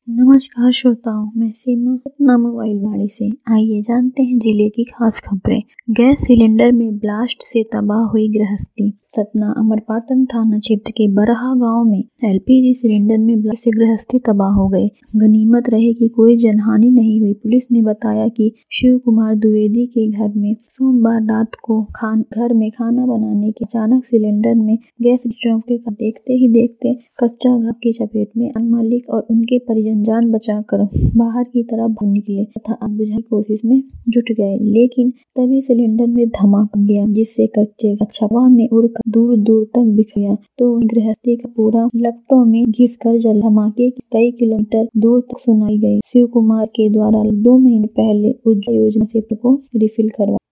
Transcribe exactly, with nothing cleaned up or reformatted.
नमस्कार श्रोताओं, मैं सीमा अपना मोबाइल वाड़ी से। आइए जानते हैं जिले की खास खबरें। गैस सिलेंडर में ब्लास्ट से तबाह हुई गृहस्थी। सतना अमरपाटन थाना क्षेत्र के बरहा गांव में एलपीजी सिलेंडर में ब्लास्ट से गृहस्थी तबाह हो गए। गनीमत रहे कि कोई जनहानि नहीं हुई। पुलिस ने बताया कि शिव कुमार द्विवेदी के घर में सोमवार रात को खान घर में खाना बनाने के अचानक सिलेंडर में गैस रिसाव का देखते ही देखते कच्चा घर की चपेट में मालिक और उनके परिजन जान बचाकर बाहर की तरफ भाग निकले तथा आग बुझाने की कोशिश में जुट गए, लेकिन तभी सिलेंडर में धमाका गया जिससे कच्चे हवा में उड़कर दूर दूर तक बिख गया। तो गृहस्थी का पूरा लपटों में घिसकर जल धमाके कई किलोमीटर दूर तक सुनाई गई। शिव कुमार के द्वारा दो महीने पहले उज्ज्वला योजना से को रिफिल करवा